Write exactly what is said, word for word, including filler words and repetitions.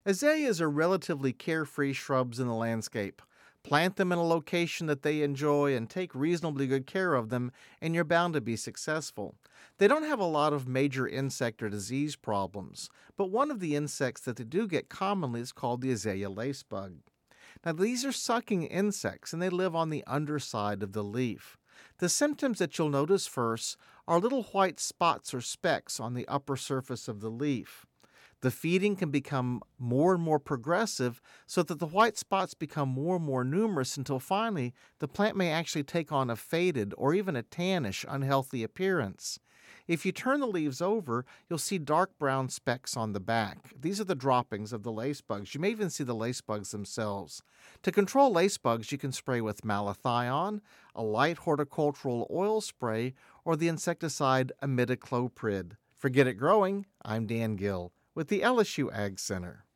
Azaleas are relatively carefree shrubs in the landscape. Plant them in a location that they enjoy and take reasonably good care of them, and you're bound to be successful. They don't have a lot of major insect or disease problems, but one of the insects that they do get commonly is called the azalea lacebug. Now, these are sucking insects and they live on the underside of the leaf. The symptoms that you'll notice first are little white spots or specks on the upper surface of the leaf. The feeding can become more and more progressive so that the white spots become more and more numerous until finally the plant may actually take on a faded or even a tannish, unhealthy appearance. If you turn the leaves over, you'll see dark brown specks on the back. These are the droppings of the lacebugs. You may even see the lacebugs themselves. To control lacebugs, you can spray with malathion, a light horticultural oil spray, or the insecticide imidacloprid. For Get It Growing, I'm Dan Gill with the L S U Ag Center.